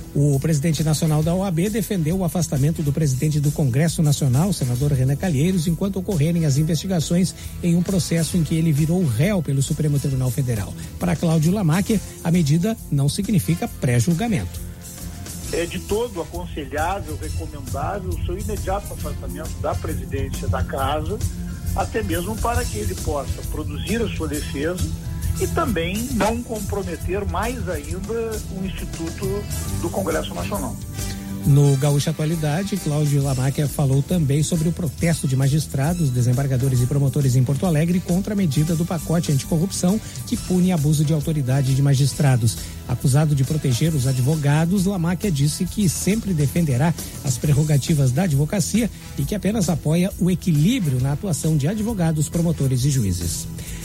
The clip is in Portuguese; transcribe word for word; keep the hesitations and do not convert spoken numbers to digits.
O presidente nacional da O A B defendeu o afastamento do presidente do Congresso Nacional, senador Renan Calheiros, enquanto ocorrerem as investigações em um processo em que ele virou réu pelo Supremo Tribunal Federal. Para Cláudio Lamacher, a medida não significa pré-julgamento. É de todo aconselhável, recomendável o seu imediato afastamento da presidência da Casa, até mesmo para que ele possa produzir a sua defesa e também não comprometer mais ainda o Instituto do Congresso Nacional. No Gaúcha Atualidade, Cláudio Lamacher falou também sobre o protesto de magistrados, desembargadores e promotores em Porto Alegre contra a medida do pacote anticorrupção que pune abuso de autoridade de magistrados. Acusado de proteger os advogados, Lamacher disse que sempre defenderá as prerrogativas da advocacia e que apenas apoia o equilíbrio na atuação de advogados, promotores e juízes.